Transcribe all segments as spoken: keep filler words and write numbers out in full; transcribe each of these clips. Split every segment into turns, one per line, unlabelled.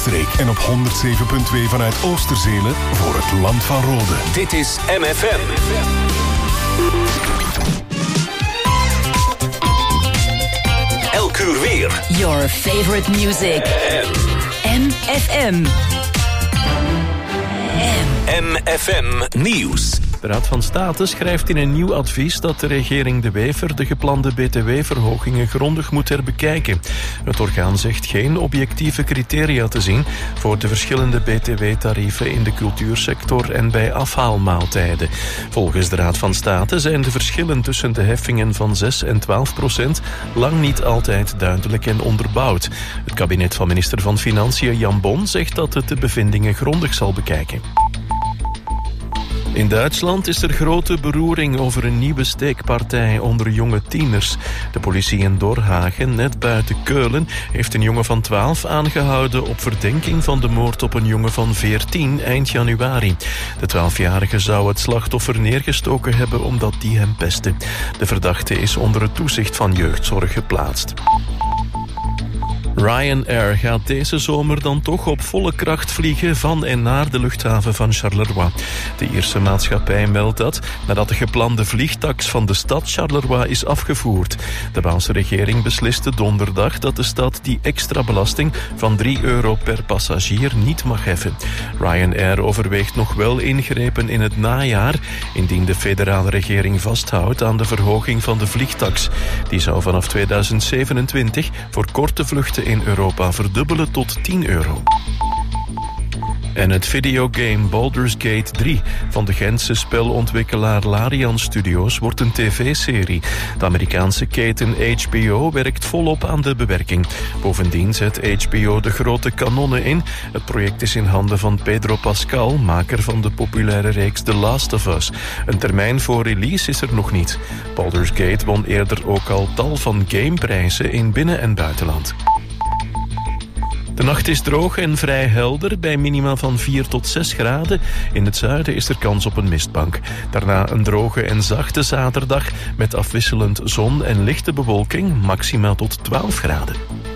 Zaanstreek en op honderd zeven komma twee vanuit Oosterzele voor het Land van Rode.
Dit is M F M. Elk uur weer.
Your favorite music. M F M.
M F M Nieuws.
De Raad van State schrijft in een nieuw advies dat de regering De Wever de geplande B T W-verhogingen grondig moet herbekijken. Het orgaan zegt geen objectieve criteria te zien voor de verschillende B T W-tarieven in de cultuursector en bij afhaalmaaltijden. Volgens de Raad van State zijn de verschillen tussen de heffingen van zes en twaalf procent lang niet altijd duidelijk en onderbouwd. Het kabinet van minister van Financiën Jan Bon zegt dat het de bevindingen grondig zal bekijken. In Duitsland is er grote beroering over een nieuwe steekpartij onder jonge tieners. De politie in Dorhagen, net buiten Keulen, heeft een jongen van twaalf aangehouden op verdenking van de moord op een jongen van veertien eind januari. De twaalfjarige zou het slachtoffer neergestoken hebben omdat die hem pestte. De verdachte is onder het toezicht van jeugdzorg geplaatst. Ryanair gaat deze zomer dan toch op volle kracht vliegen van en naar de luchthaven van Charleroi. De Ierse maatschappij meldt dat nadat de geplande vliegtax van de stad Charleroi is afgevoerd. De Waalse regering besliste donderdag dat de stad die extra belasting van drie euro per passagier niet mag heffen. Ryanair overweegt nog wel ingrepen in het najaar, indien de federale regering vasthoudt aan de verhoging van de vliegtax. Die zou vanaf tweeduizend zevenentwintig voor korte vluchten in Europa verdubbelen tot tien euro. En het videogame Baldur's Gate drie van de Gentse spelontwikkelaar Larian Studios wordt een tv-serie. De Amerikaanse keten H B O werkt volop aan de bewerking. Bovendien zet H B O de grote kanonnen in. Het project is in handen van Pedro Pascal, maker van de populaire reeks The Last of Us. Een termijn voor release is er nog niet. Baldur's Gate won eerder ook al tal van gameprijzen in binnen- en buitenland. De nacht is droog en vrij helder bij minima van vier tot zes graden. In het zuiden is er kans op een mistbank. Daarna een droge en zachte zaterdag met afwisselend zon en lichte bewolking, maximaal tot twaalf graden.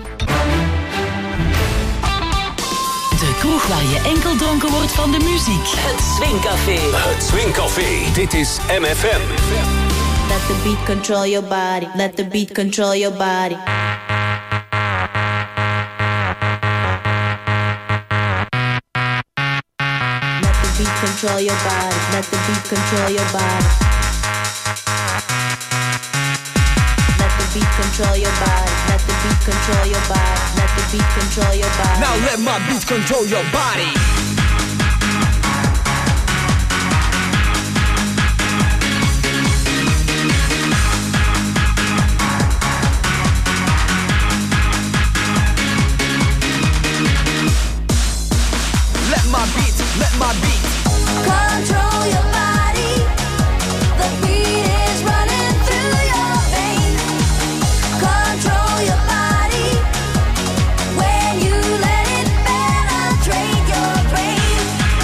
De kroeg waar je enkel dronken wordt van de muziek. Het Swingcafé.
Het Swingcafé. Dit is M F M.
Let the beat control your body. Let the beat control your body. Control your body, let the beat control your body. Let the beat control your body, let the beat control your body, let the beat control your body.
Now let my beat control your body. Let my beat, let my beat control your body. The beat is running through your veins. Control your body. When you let it penetrate your brain.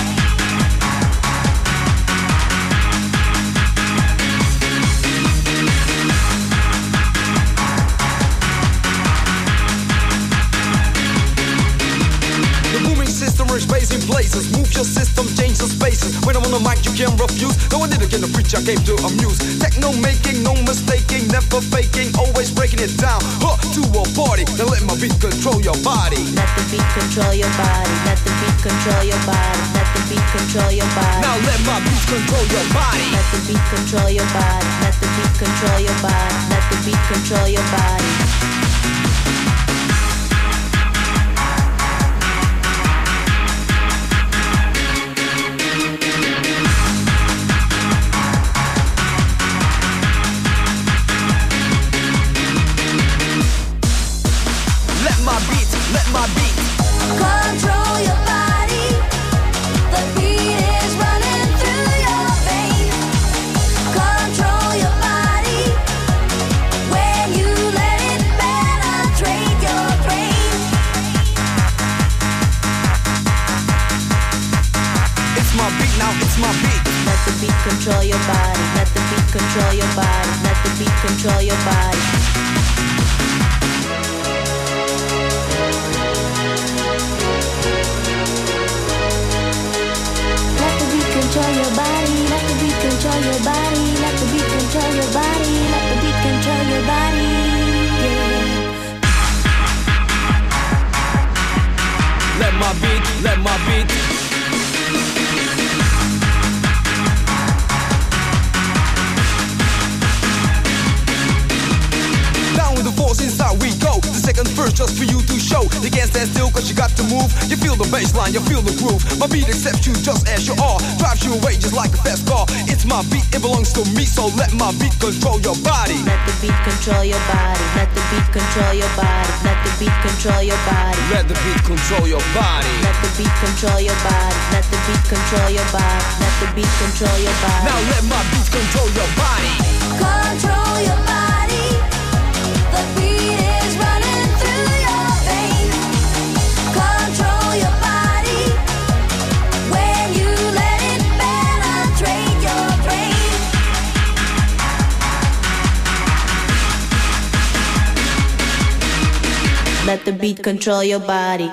The booming system is raising places. Move your system, change the spaces. When I'm on the mic, you can't refuse. No, I didn't get to preach, I came to amuse. Techno making, no mistaking, never faking, always breaking it down. Huh, to a party, then let my beat control your body.
Let the beat control your body. Let the beat control your body. Let the beat control your body.
Now let my beat control your body.
Let the beat control your body. Let the beat control your body. Let the beat control your body. Control your body. The beat is running through your veins. Control your body. When you let it penetrate your brain.
It's my beat now, it's my beat.
Let the beat control your body. Let the beat control your body. Let the beat control your body.
my beat, let my beat. Down with the force, inside we go. The second verse just for you to show. You can't stand still cause you got to move. You feel the bassline, you feel the groove. My beat accepts you just as you are. Drives you away just like a fast car. It's my beat, it belongs to me. So let my beat control your body.
Let the beat control your body. Let the beat control your body. Let the beat control your body.
Let the beat control your body.
Let the beat control your body. Let the beat control your body. Let the beat control your body.
Now let my beat control your body.
Control your body. The beat is running through your veins. Control your body. When you let it penetrate your brain.
Let the beat control your body.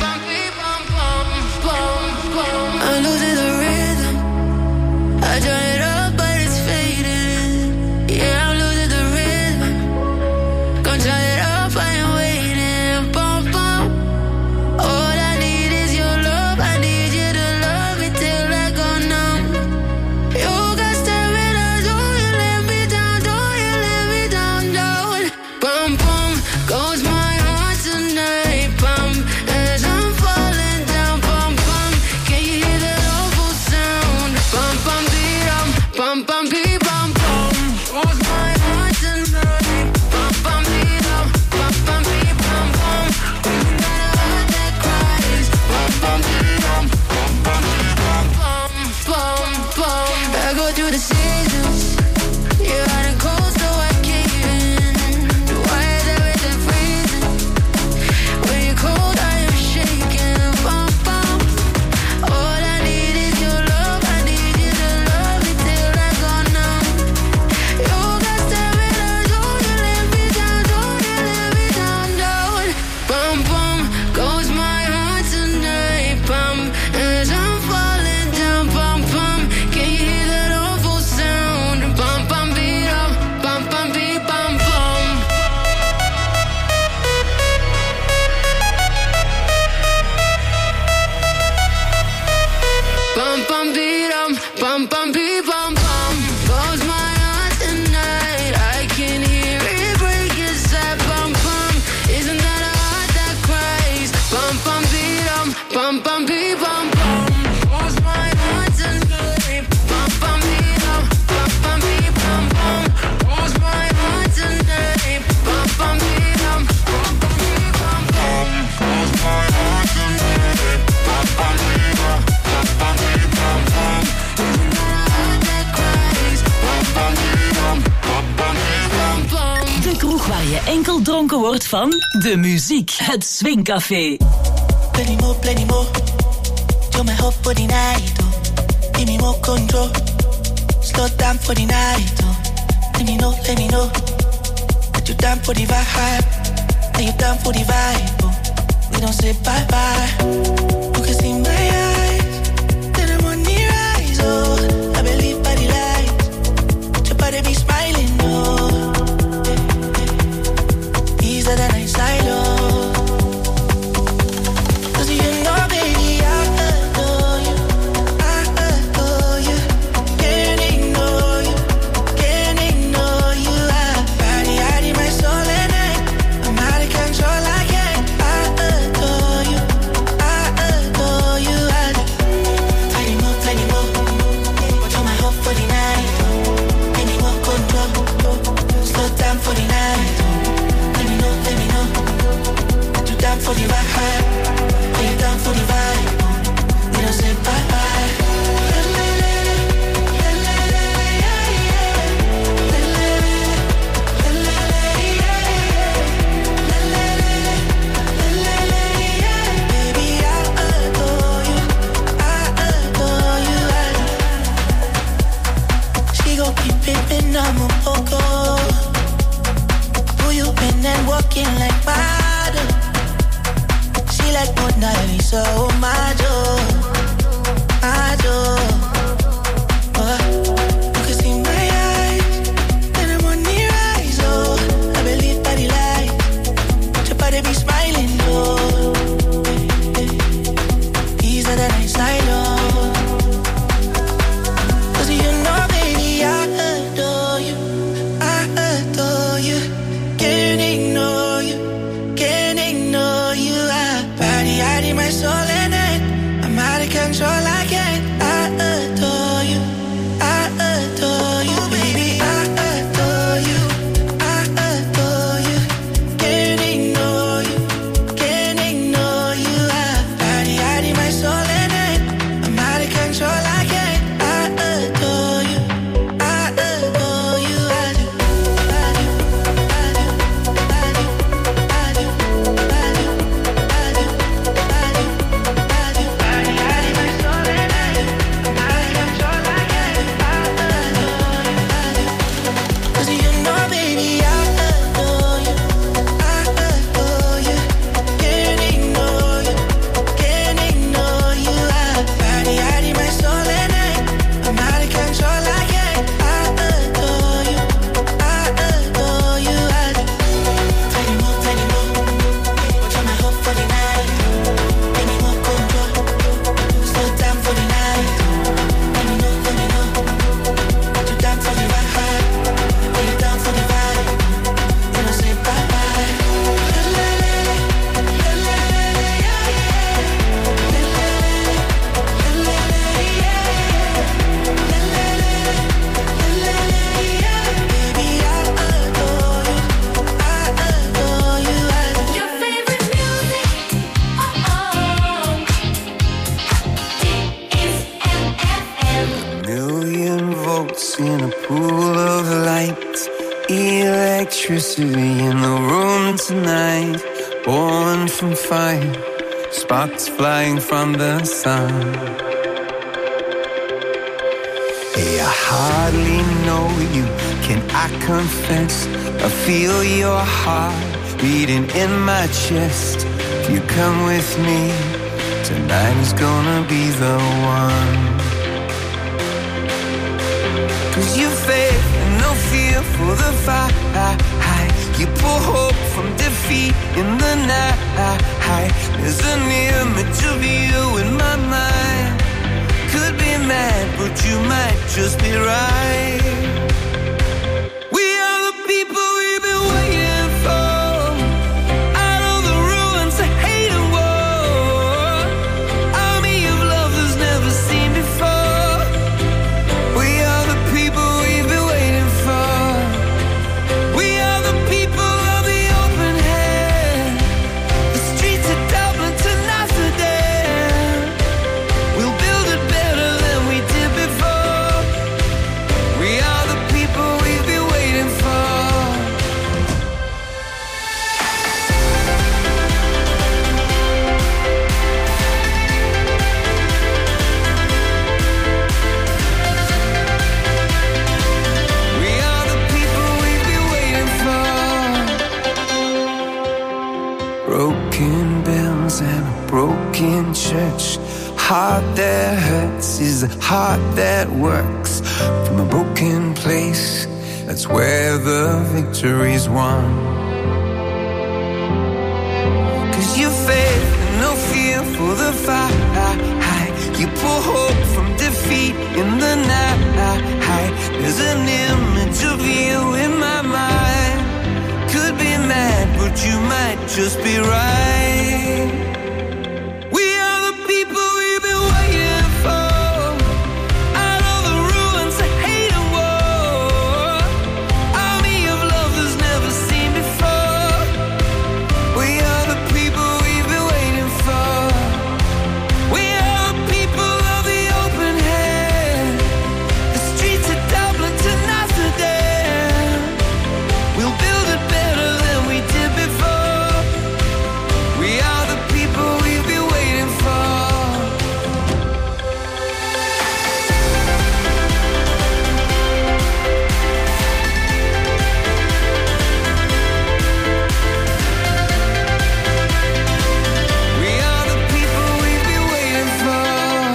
I'm losing the rhythm. I turn it up, but it's fading. Yeah, I'm losing the rhythm. Gonna turn it up, I am waiting. Bum, bum. All I need is your love. I need you to love me till I go numb. You got stamina, don't you let me down, don't you let me down, down. Bum, bum, goes my heart tonight. Bum, as I'm falling down. Bum, bum, can you hear that awful sound? Bum, bum, beat, um, bum, bum, beat, bum, bum. Goes my heart tonight. Bum, bum, beat, um, bum, bum, beat, bum, bum. Isn't that a heart that cries? Bum, bum, beat, um, bum, bum, beat, bum, bum, bum, bum. I go through the seasons. You're hot and cold, so I cave in. Why is everything freezing? When you're cold, I am shaking. Bum, bum. All I need is your love. I need you to love me till I go numb. You got stamina, don't you let me down, don't you let me down, down. Bum, bum, goes my heart tonight. Bum, as I'm falling down. Bum, bum, can you hear that awful sound? Bum, bum, beat up, bum, bum, beat, bum, bum. Bum, bum, beat, um, bum, bum, beat, bum, bum. Goes my heart tonight. I can hear it break inside. Bum, bum. Isn't that a heart that cries? Bum, bum, beat, um, bum, bum, beat, bum, bum. Goes my heart tonight. Bum, bum, beat, um, bum, bum, beat, bum, bum. Goes my heart tonight. Bum, bum, beat, um, bum, bum, beat, bum, bum. Goes my heart tonight. Bum, bum, beat, um, bum, bum, beat, bum, bum. Isn't that a heart that cries? Bum, bum, beat, um, bum, bum, beat, bum, bum.
De kroeg waar je enkel dronken wordt van de muziek. Het Swingcafé.
Plenty more, plenty more. You're my hope for the night, oh. Give me more control. Slow down for the night, oh. Let me know, let me know that you're down for the vibe. That you're down for the vibe, oh. We don't say bye bye. You can see my eyes, let the money rise, oh. I believe by the light, your body be smiling, oh. These are the nights I love. Cause you know, baby, I adore you, I adore you. Can't ignore you, can't ignore you. I body, I need my soul and I, I'm out of control, I can't. I adore you, I
electricity in the room tonight, born from fire, sparks flying from the sun. Hey, I hardly know you, can I confess? I feel your heart beating in my chest. If you come with me, tonight is gonna be the one. Cause you faith and no fear for the fight. You pull hope from defeat in the night. There's an image of you in my mind. Could be mad, but you might just be right. We are the people we've been waiting for. Out of the ruins of hate and war, army of love that's never seen before. We are the people we've been waiting for. We are the people of the open hand. The streets of Dublin to Amsterdam. We'll build it better than we did before. We are the people we've been waiting for. We are the people we've been waiting for. Broken bells and a broken church. Heart that hurts is a heart that works. From a broken place, that's where the victory's won. Cause you faith and no fear for the fight. You pull hope from defeat in the night. There's an image of you in my mind. Could be mad, but you might just be right. We are the people we've been waiting for. Out of the ruins of hate and war, army of love that's never seen before. We are the people we've been waiting for. We are the people of the open hand. The streets of Dublin to Amsterdam. We'll build it better than we did before. We are the people we've been waiting for. We are the people we've been waiting for.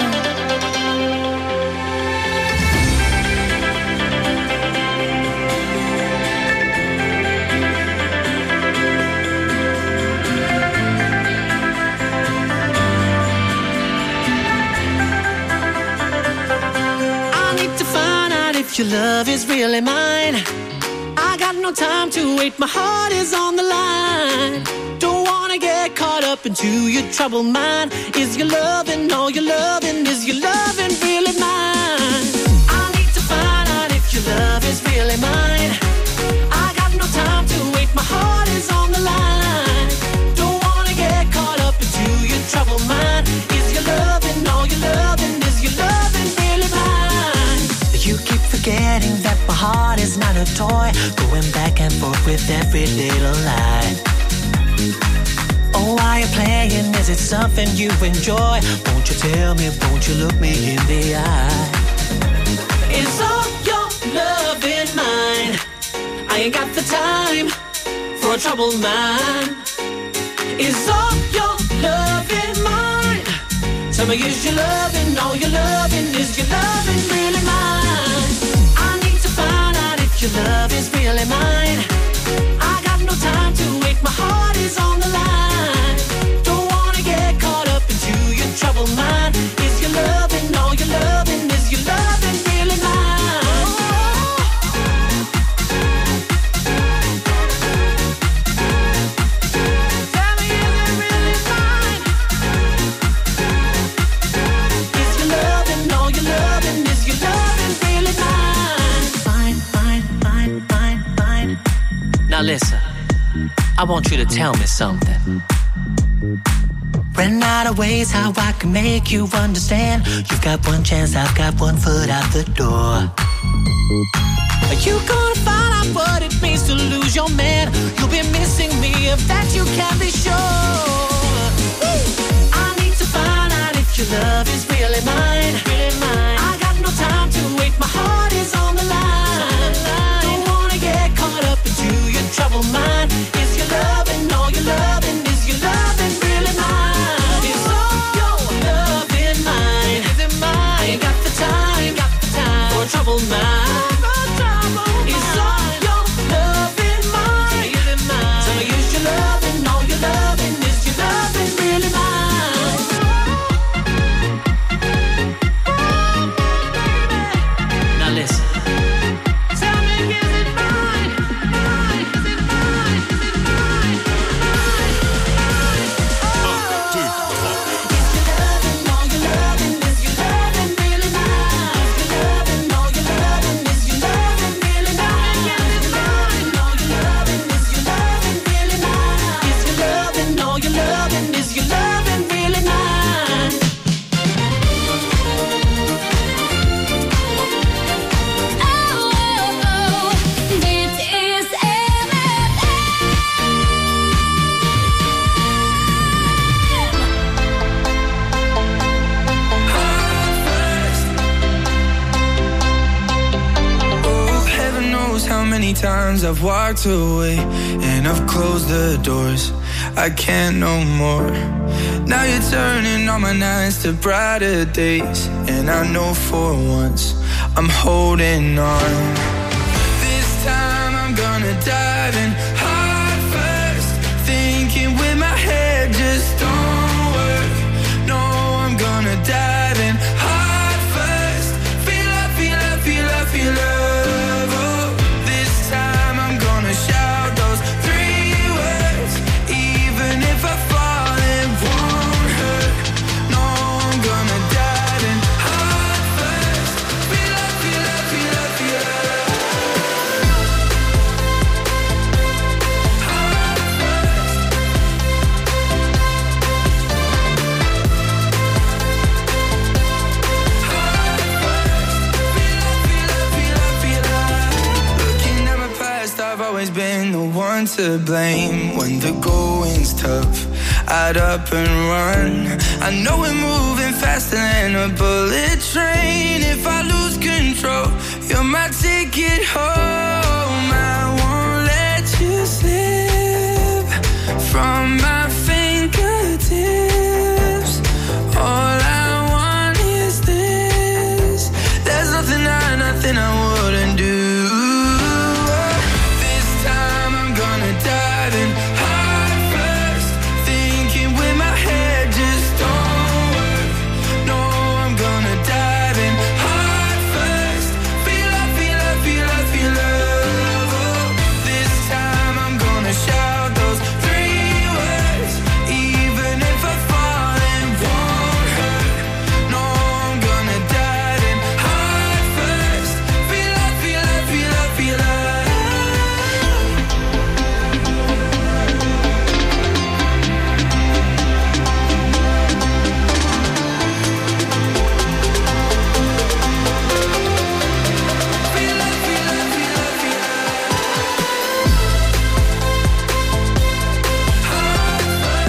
I need to find out if your love is really mine. I got no time to wait, my heart is on the line. Don't wanna get caught up into your troubled mind. Is your loving, all your loving, is your loving really mine? I need to find out if your love is really mine. I got no time to wait, my heart is on the line. Don't wanna get caught up into your troubled mind. Is your loving, all your loving, is your loving really mine? You keep forgetting that my heart is not a toy, going back and forth with every little lie. Oh, why you playing? Is it something you enjoy? Won't you tell me, won't you look me in the eye? Is all your love in mine? I ain't got the time for a troubled mind. Is all your love in mine? Tell me, is your loving, all your loving, is your loving really mine? I need to find out if your love is really mine. I got no time to wait, my heart is on the line. Don't wanna get caught up into your troubled mind. Is your loving, all your loving, is your loving really mine? Tell me, is it really mine? Is your loving, all your loving, is your loving really mine? Fine, fine, fine, fine, fine. Now listen, I want you to tell me something. Ran out of ways how I can make you understand. You've got one chance, I've got one foot out the door. Are you gonna find out
what it means to lose your man. You'll be missing me, of that you can be sure. I need to find out if your love is really mine, really mine. I got no time to wait, my heart is on the line. Don't wanna get caught up into your troubled mind. Is your loving all your loving? Is your loving really mine? Is all your loving mine? Is it mine? I ain't got the time, got the time for a troubled mind. Is all your loving mine? Is it mine? So is your loving all your loving? Is your loving really mine? Now listen. Tell me, is it mine? Mine? Is it mine? Is it mine? Mine? One, two, three. Is your loving all your loving? Is your loving really mine? Is your loving all your loving? Is your loving really mine? Is it mine? All your loving? Is your loving really mine? Is your loving all your loving? Is your loving really mine?
Oh, heaven knows how many times I've walked away and I've closed the doors. I can't no more. Now you're turning all my nights to brighter days, and I know for once I'm holding on. This time I'm gonna dive in heart first, thinking with my head just don't work. No, I'm gonna dive in heart first. Feel love, feel love, feel love, feel love. Oh, this time I'm gonna shout those three words, even if I fall, it won't hurt. No, I'm gonna dive in heart first. Feel love, feel love, feel love, feel love. Heart first. Looking at my past, I've always been the one to blame. When the going's tough, I'd up and run. I know we're moving faster than a bullet train. If I lose control, you're my ticket home. I won't let you slip from my fingertips. All I want is this. There's nothing I, nothing I wouldn't do. This time I'm gonna dive in heart first, thinking with my head just don't work. No, I'm gonna dive in heart first. Feel love, feel love, feel love, feel love. Oh, this time I'm gonna shout those three words, even if I fall, it won't hurt. No, I'm gonna dive in heart first. Feel love, feel love, feel love, feel love. Feel love, feel love, feel love, feel love. Heart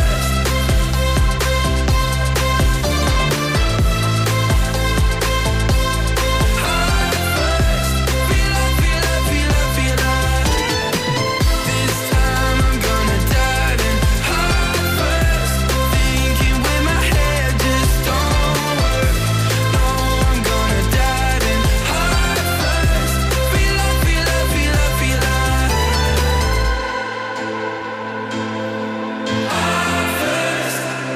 first. Feel love, feel love, feel love, feel love. This time I'm gonna dive in heart first, thinking with my head just don't work. No, I'm gonna dive in heart first. Feel love, feel love, feel love, feel love. Heart first.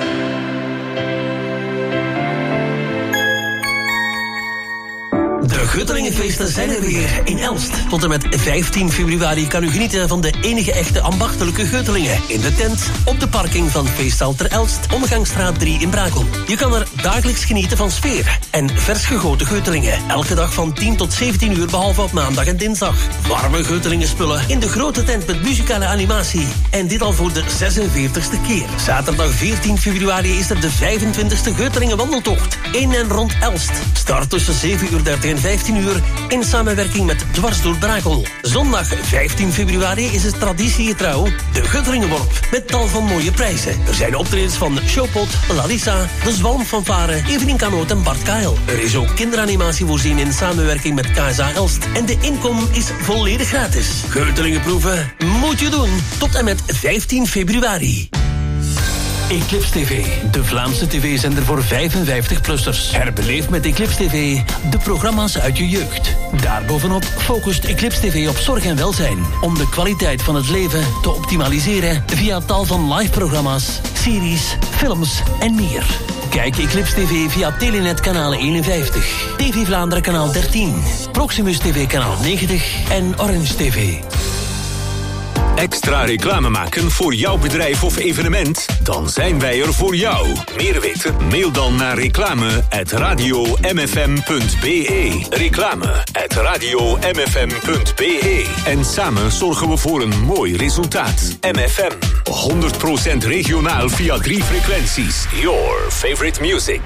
De Guttelingenfeesten zijn er weer in Elst. Tot en met vijftien februari kan u genieten van de enige echte ambachtelijke Guttelingen. In de tent, op de parking van Feestzaal ter Elst, Omgangsstraat drie in Brakel. Je kan er dagelijks genieten van sfeer en vers gegoten Guttelingen. Elke dag van tien tot zeventien uur, behalve op maandag en dinsdag. Warme Guttelingenspullen in de grote tent met muzikale animatie. En dit al voor de zesenveertigste keer. Zaterdag veertien februari is er de vijfentwintigste Guttelingen wandeltocht. In en rond Elst. Start tussen zeven uur dertig en vijf vijftien uur in samenwerking met Dwars door Brakel. Zondag vijftien februari is het traditiegetrouw de Guttelingenworp met tal van mooie prijzen. Er zijn optredens van Showpot, Larissa, de Zwalmfanfare, Evelien Kanoot en Bart Kael. Er is ook kinderanimatie voorzien in samenwerking met K S A Elst. En de inkom is volledig gratis. Geutelingenproeven moet je doen tot en met vijftien februari. Eclipse T V, de Vlaamse tv-zender voor vijfenvijftig-plussers. Herbeleef met Eclipse T V de programma's uit je jeugd. Daarbovenop focust Eclipse T V op zorg en welzijn, om de kwaliteit van het leven te optimaliseren via tal van live-programma's, series, films en meer. Kijk Eclipse T V via Telenet kanaal eenenvijftig, T V Vlaanderen kanaal dertien, Proximus T V kanaal negentig en Orange T V.
Extra reclame maken voor jouw bedrijf of evenement? Dan zijn wij er voor jou. Meer weten? Mail dan naar reclame at radio m f m punt b e. Reclame at radio m f m punt b e. En samen zorgen we voor een mooi resultaat. M F M, honderd procent regionaal via drie frequenties. Your favorite music.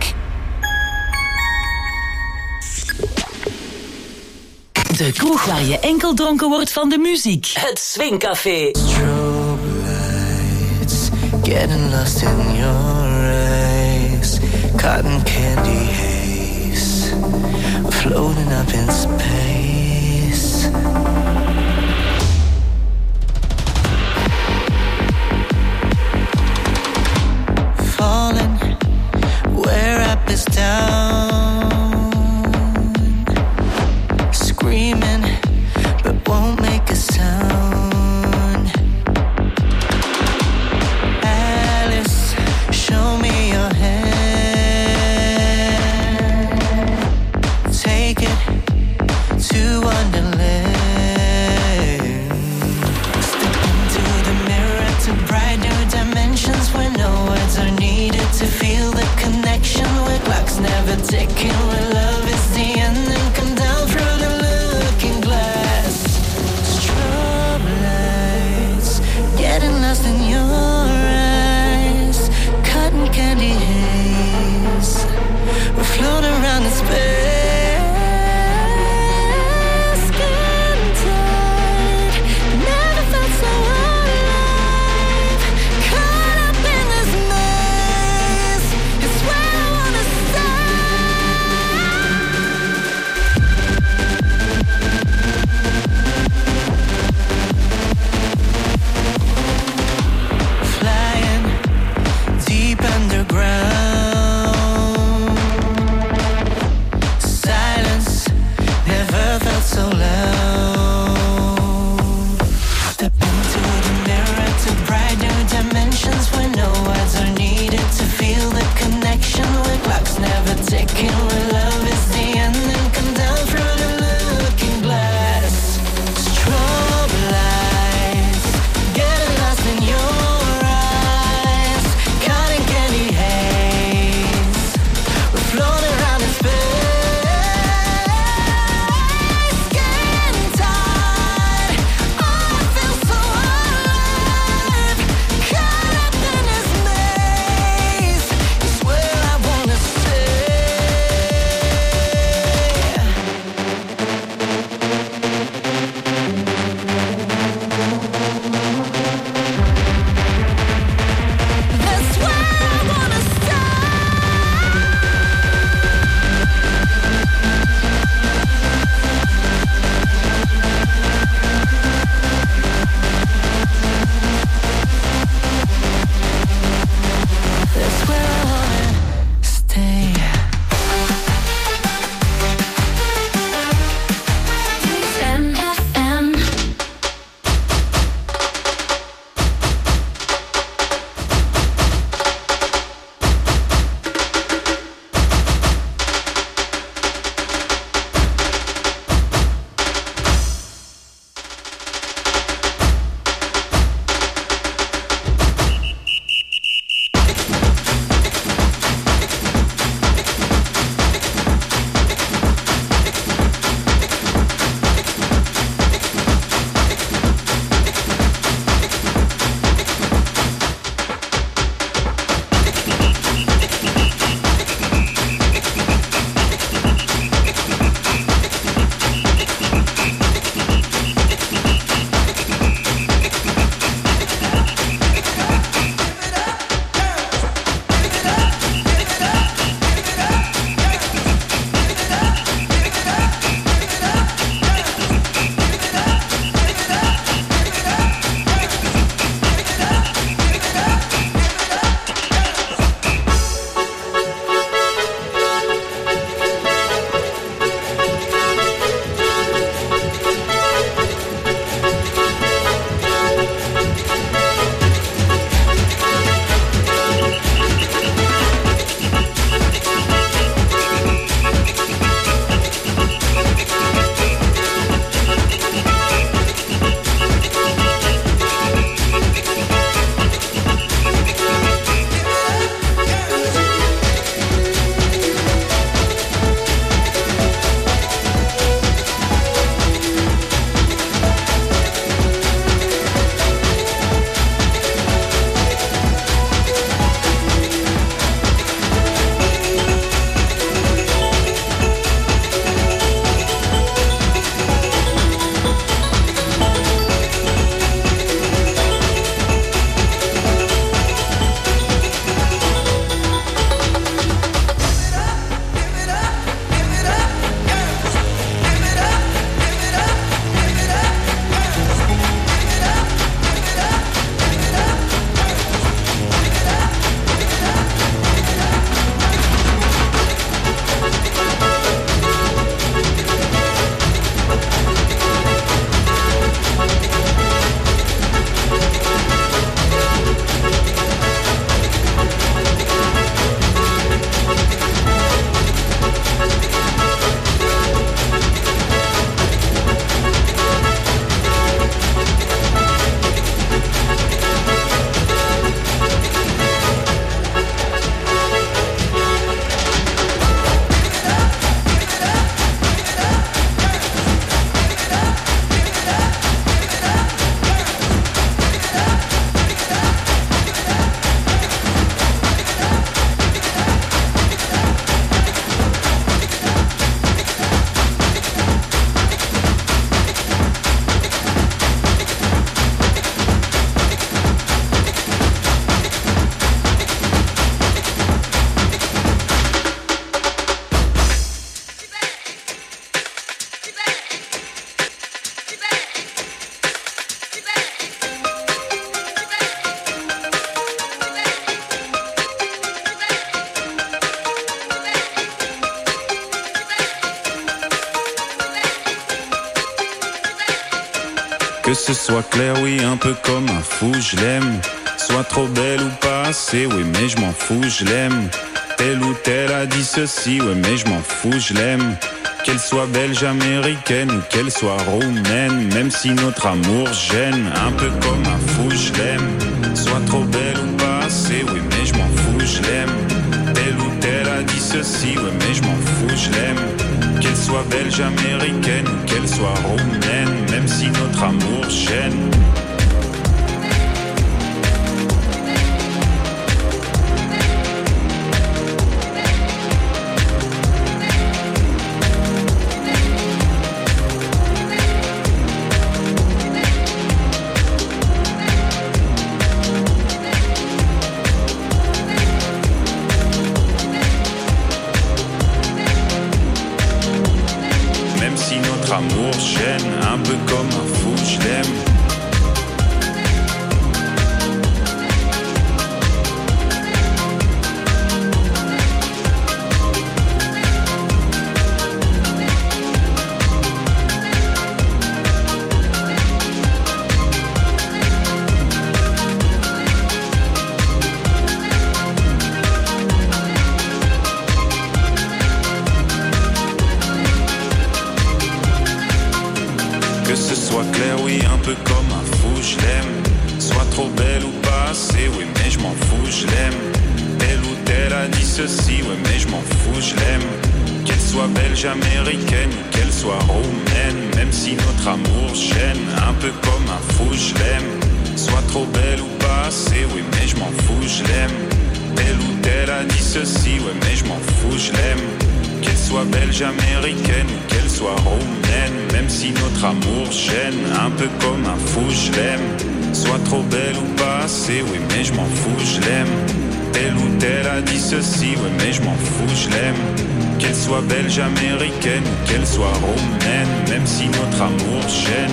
De kroeg waar je enkel dronken wordt van de muziek. Het Swingcafé.
Strobe lights, getting lost in your eyes. Cotton candy haze, floating up in space. Falling where I is down. Screaming, but won't make a sound. Alice, show me your hand. Take it to
Que ce soit clair, oui, un peu comme un fou, je l'aime. Soit trop belle ou pas assez, oui, mais je m'en fous, je l'aime. Telle ou telle a dit ceci, ouais, mais je m'en fous, je l'aime. Qu'elle soit belge, américaine ou qu'elle soit roumaine, même si notre amour gêne, un peu comme un fou, je l'aime. Soit trop belle ou pas assez, oui, mais je m'en fous, je l'aime. Telle ou telle a dit ceci, ouais, mais je m'en fous, je l'aime. Qu'elle soit belge, américaine ou qu'elle soit roumaine, même si notre amour gêne. Amour gêne, un peu comme un fou, je l'aime. Comme un fou, je l'aime. Soit trop belle ou pas assez, oui, mais je m'en fous, je l'aime. Telle ou telle a dit ceci, oui, mais je m'en fous, je l'aime. Qu'elle soit belge, américaine ou qu'elle soit roumaine, même si notre amour gêne, un peu comme un fou, je l'aime. Soit trop belle ou pas assez, oui, mais je m'en fous, je l'aime. Telle ou telle a dit ceci, oui, mais je m'en fous, je l'aime. Qu'elle soit belge, américaine ou qu'elle soit roumaine, même si notre amour gêne, un peu comme un fou, je l'aime. Soit trop belle ou pas assez, oui, mais je m'en fous, je l'aime. Telle ou telle a dit ceci, oui, mais je m'en fous, je l'aime. Qu'elle soit belge, américaine ou qu'elle soit roumaine, même si notre amour gêne.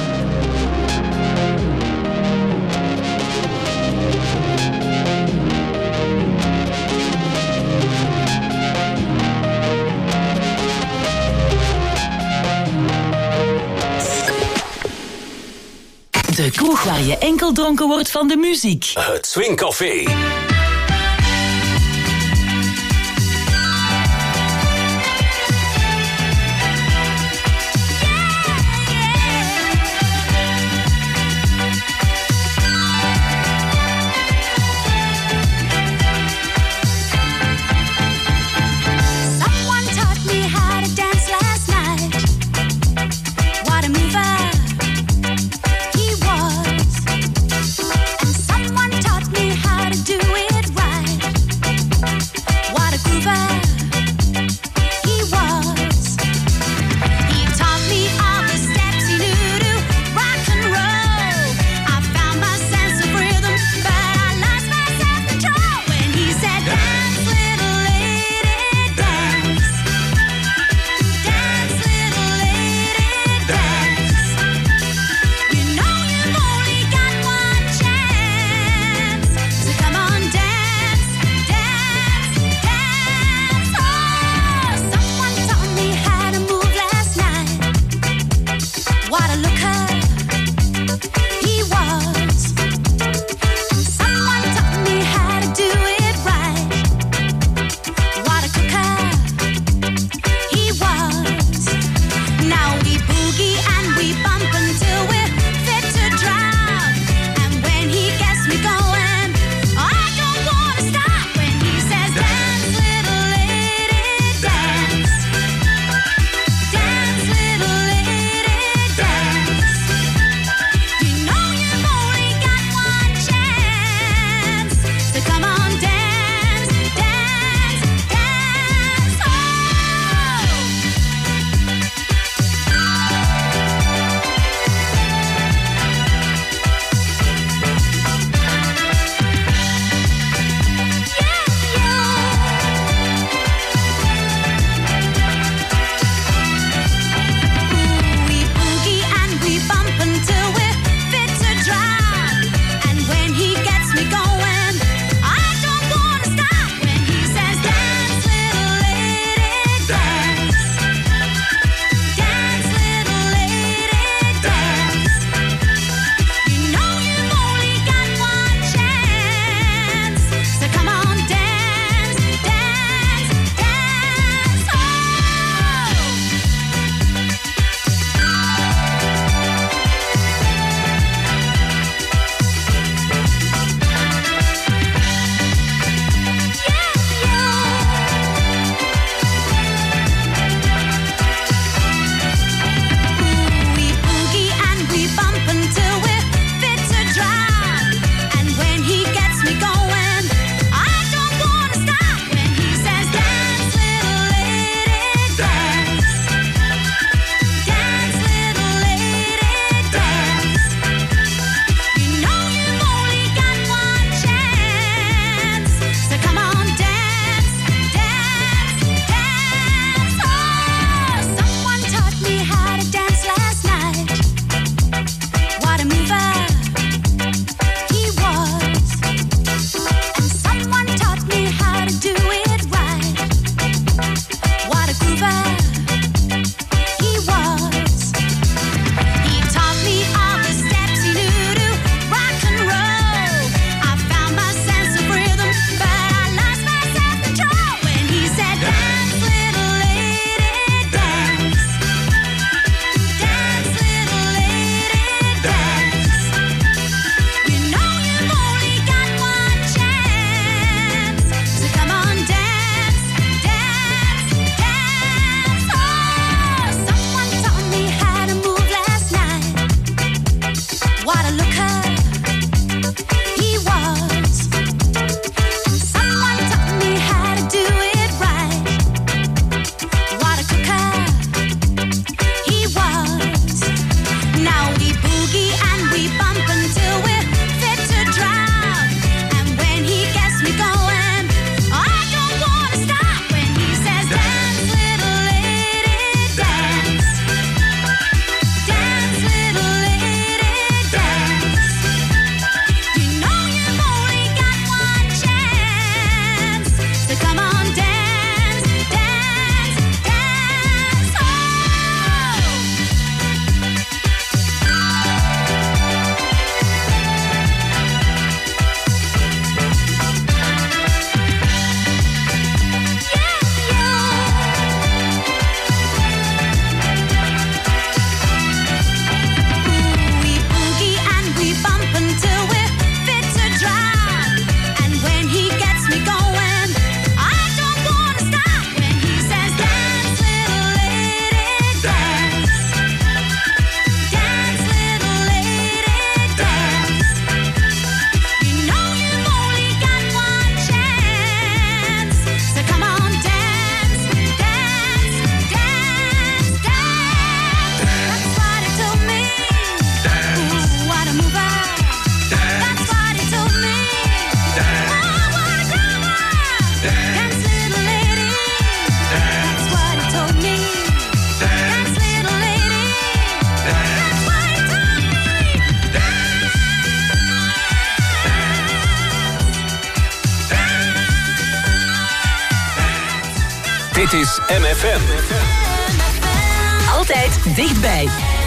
De kroeg waar je enkel dronken wordt van de muziek.
Het Swingcafé.
Dance, dance, dance.
Dit is M F M.
Altijd dichtbij.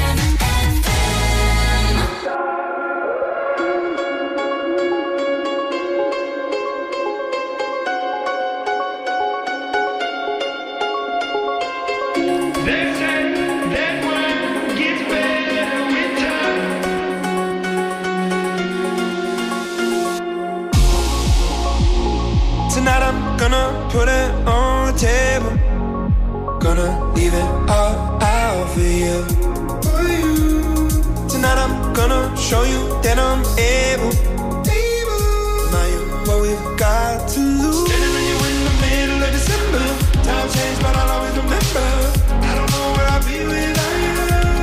Tonight I'm gonna put it on the table. Gonna leave it all out for you. For you. Tonight I'm gonna show you that I'm able. Able. Now you what we've got to lose. Standing on you in the middle of December. Time changed, but I'll always remember. I don't know where I'll be without you.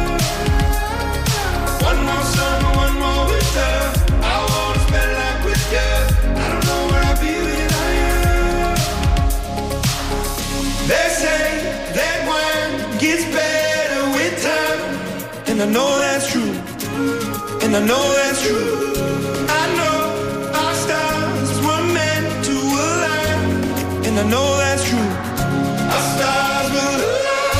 One more summer, one more winter. I wanna spend life with you. I don't know where I'll be without you. They say that wine gets better with time, and I know that's true, and I know that's true. I know our stars were meant to align, and I know that's true. Our stars will align.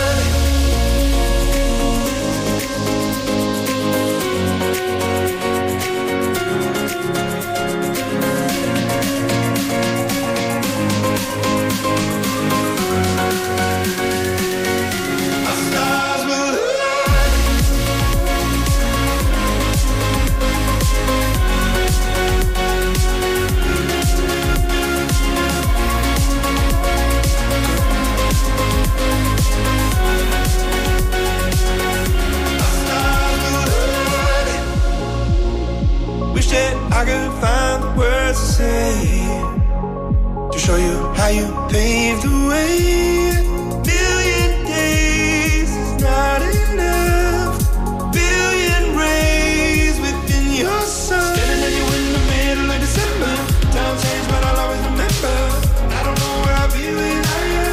I could find the words to say to show you how you paved the way. Billion days is not enough. Billion rays within your sun. Standing at you in the middle of December. Time changed, but I'll always remember. I don't know where I'll be without you.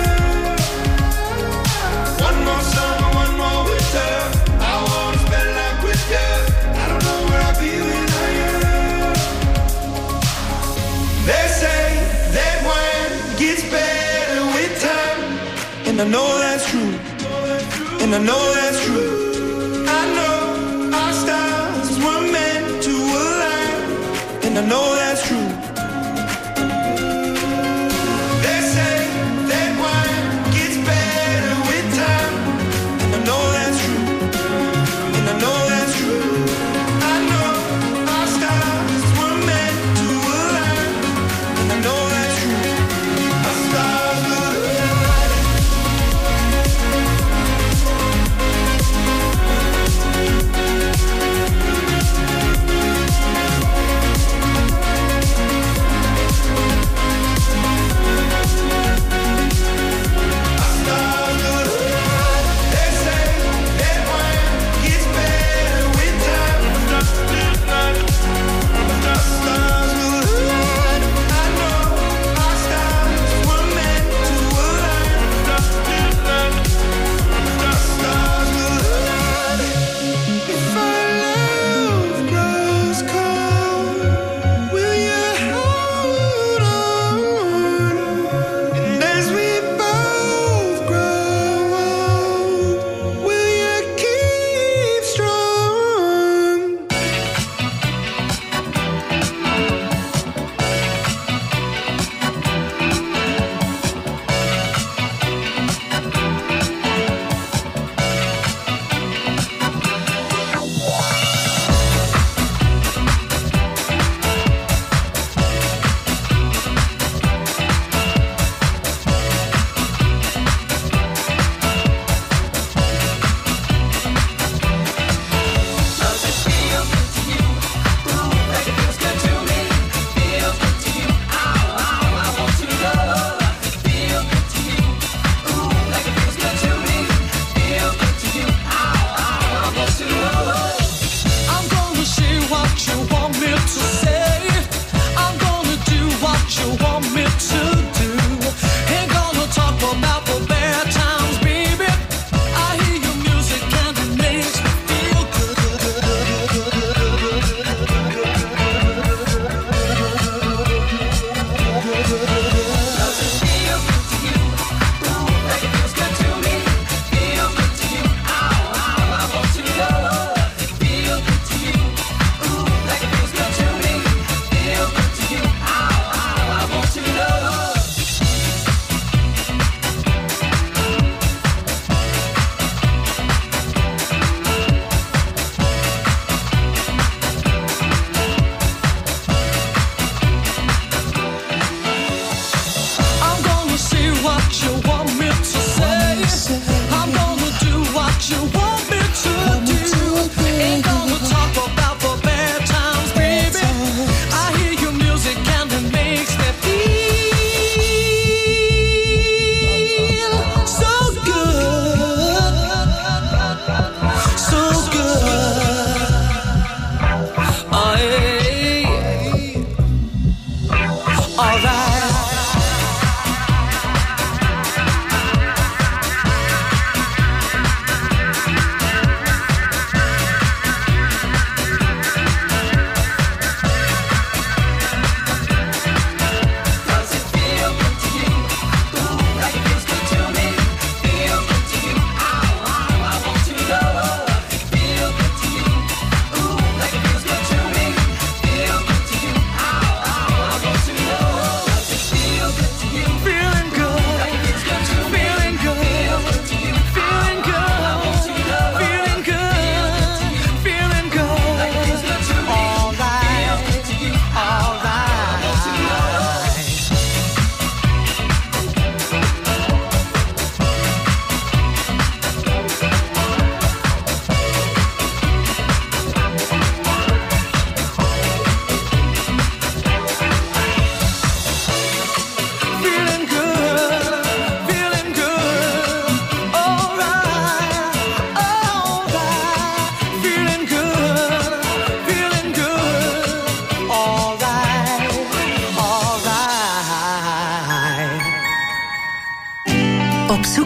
One more summer, one more winter. I wanna spend life with you. I don't know where I'll be without you. They say that wine gets better with time, and I know that's true, and I know that's true. I know our stars were meant to align, and I know that's true. They say that wine gets better with time, and I know that's true, and I know that's true. I know our stars were meant to align, and I know that's true. Our stars will align.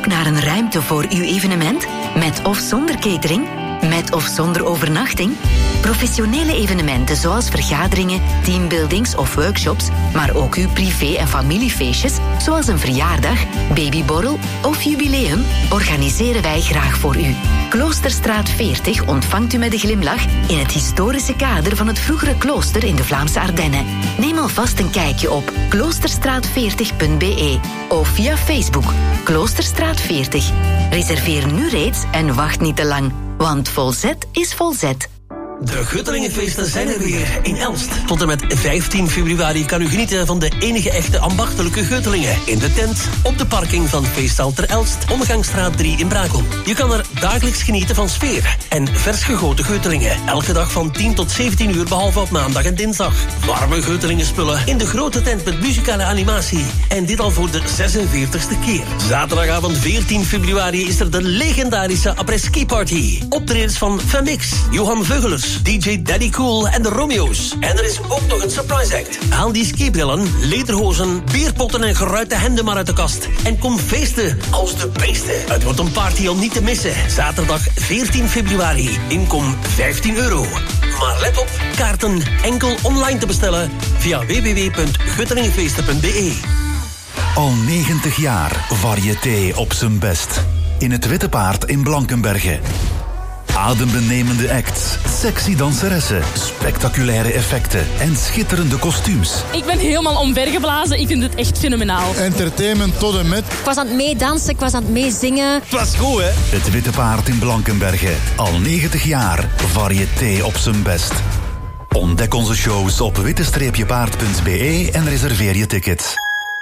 zoek naar een ruimte voor uw evenement? Met of zonder catering? Met of zonder overnachting? Professionele evenementen zoals vergaderingen, teambuildings of workshops, maar ook uw privé- en familiefeestjes, zoals een verjaardag, babyborrel of jubileum, organiseren wij graag voor u. Kloosterstraat veertig ontvangt u met een glimlach in het historische kader van het vroegere klooster in de Vlaamse Ardennen. Neem alvast een kijkje op kloosterstraat veertig punt b e of via Facebook Kloosterstraat veertig. Reserveer nu reeds en wacht niet te lang, want volzet is volzet.
De Guttelingenfeesten zijn er weer in Elst. Tot en met vijftien februari kan u genieten van de enige echte ambachtelijke Guttelingen. In de tent, op de parking van Feesthal ter Elst, Omgangsstraat drie in Brakel. Je kan er dagelijks genieten van sfeer en vers gegoten Guttelingen. Elke dag van tien tot zeventien uur, behalve op maandag en dinsdag. Warme Guttelingenspullen in de grote tent met muzikale animatie. En dit al voor de zesenveertigste keer. Zaterdagavond veertien februari is er de legendarische après-ski party. Optredens van Femix, Johan Veugelers, D J Daddy Cool en de Romeo's. En er is ook nog een surprise act. Haal die skibrillen, lederhozen, bierpotten en geruite hemden maar uit de kast. En kom feesten als de beesten. Het wordt een party om niet te missen. Zaterdag veertien februari. Inkom vijftien euro. Maar let op, kaarten enkel online te bestellen via w w w punt guttelingenfeesten punt b e.
Al negentig jaar variété op zijn best. In het Witte Paard in Blankenberge. Adembenemende acts, sexy danseressen, spectaculaire effecten en schitterende kostuums.
Ik ben helemaal omvergeblazen. Ik vind het echt fenomenaal.
Entertainment tot en met.
Ik was aan het meedansen, ik was aan het meezingen.
Het was goed, hè?
Het Witte Paard in Blankenberge. Al negentig jaar variété op zijn best. Ontdek onze shows op witte paard punt b e en reserveer je tickets.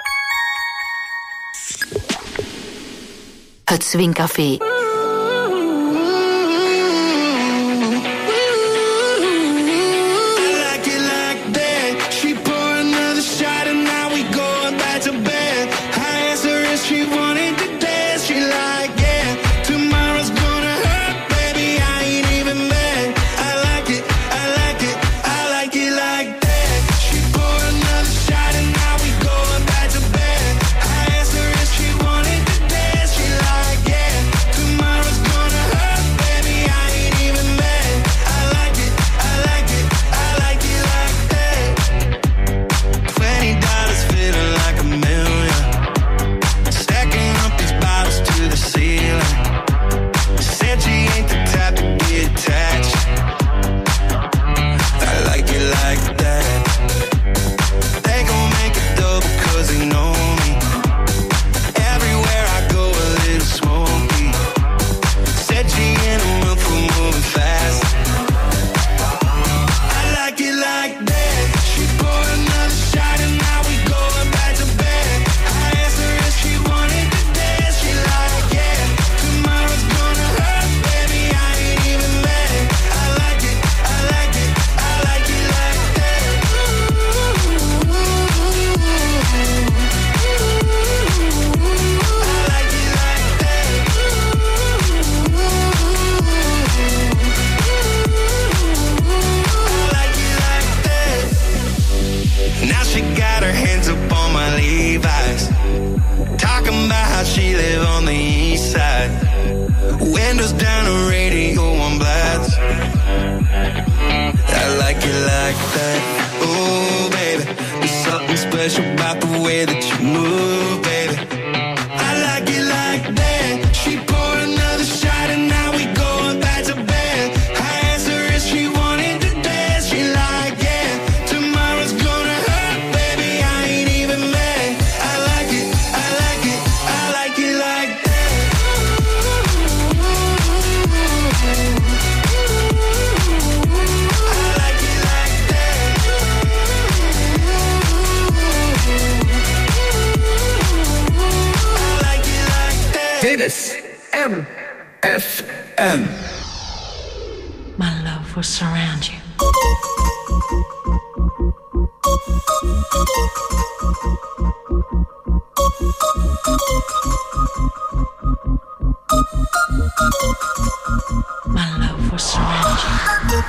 Het Swingcafé.
Dit is M F M.
My love will surround you. My love will surround you.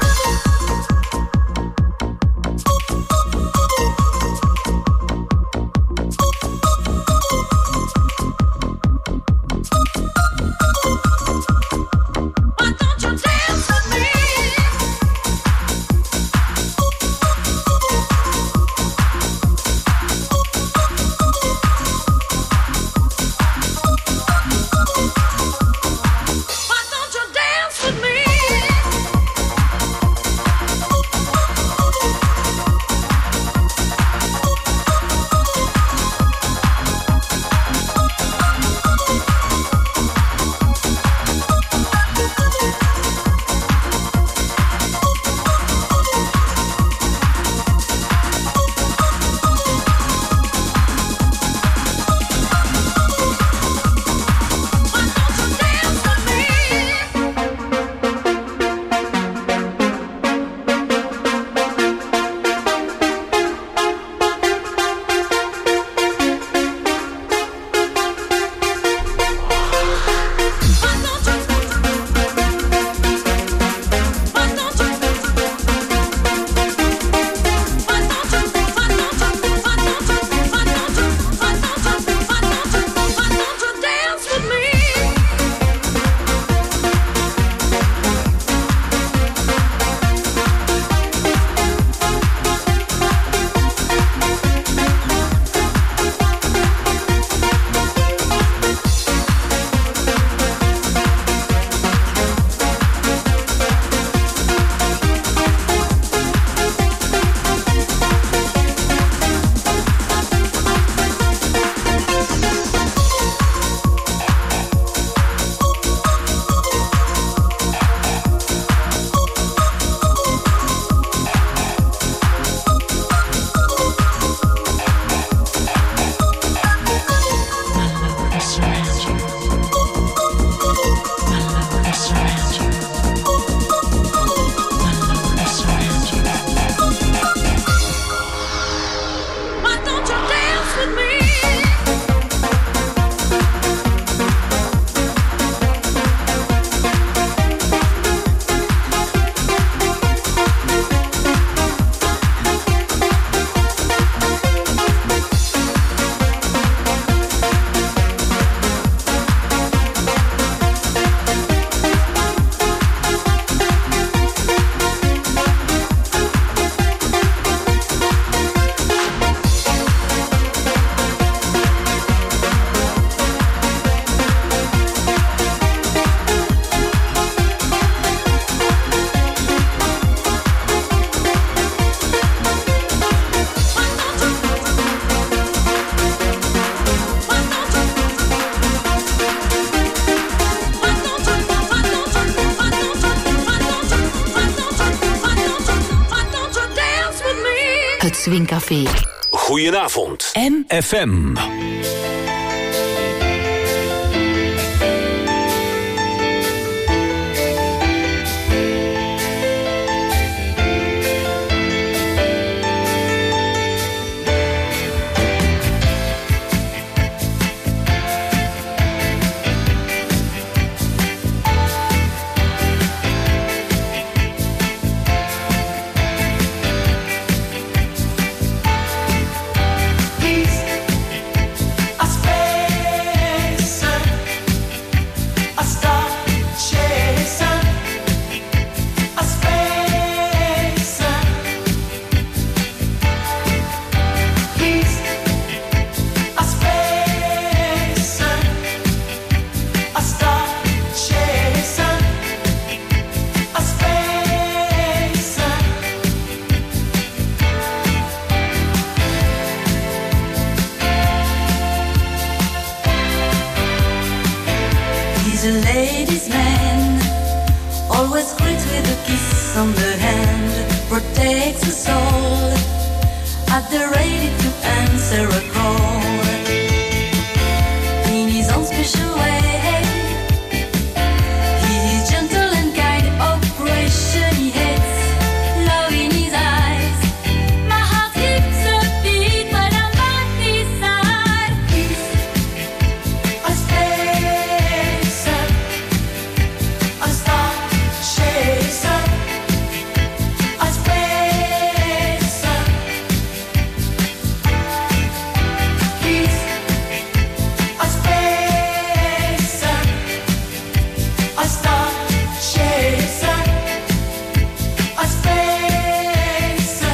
Swingcafé.
Goedenavond.
M
F M.
He's a ladies' man, always greets with a kiss on the hand, protects us all, at the ready to answer a call. In his own special way, he is gentle and kind, operation he hates, love in his eyes. My heart skips a beat when I'm by his side. He's a spacer, a star chaser, a spacer. He's a spacer, a star chaser, a spacer.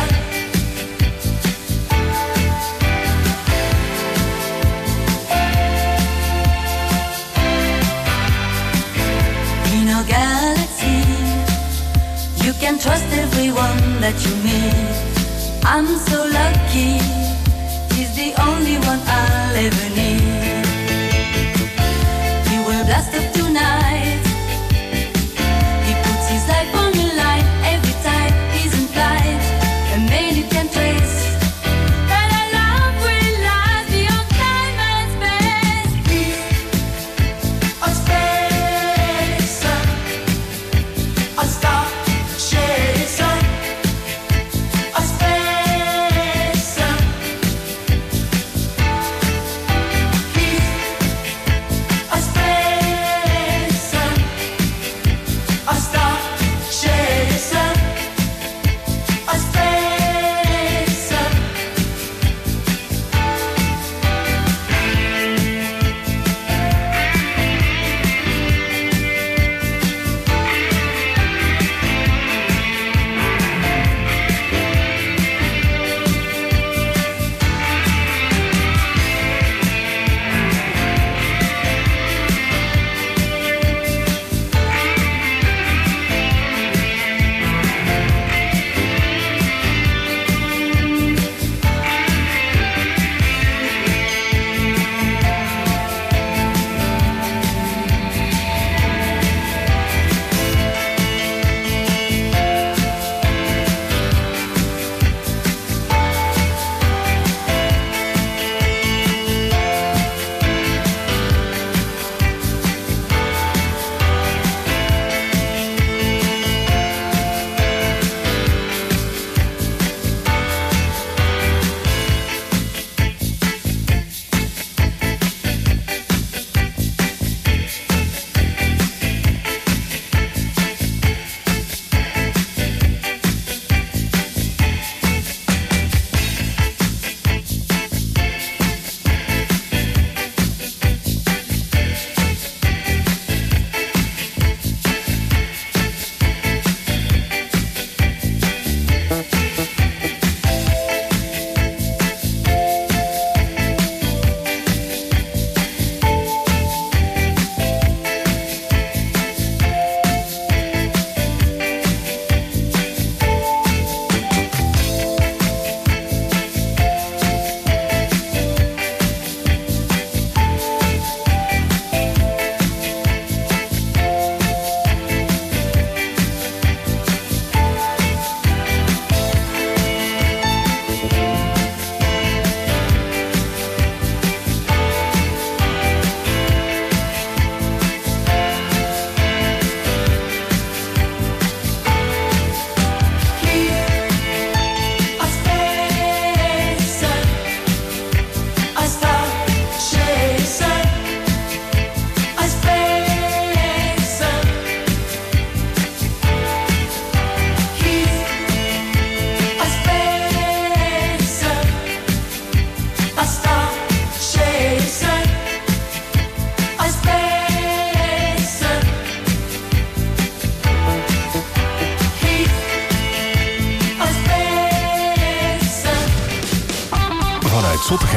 In our galaxy, you can trust everyone that you meet. I'm so lucky, he's the only one I'll ever need. He will blast off tonight, he puts his life on the line every time he's in flight. A man you can trace, that our love will last beyond time and space. He's a spacer, a star chaser, a spacer.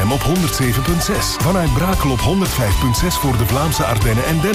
op honderd zeven punt zes. Vanuit Brakel op honderd vijf punt zes voor de Vlaamse Ardennen en Den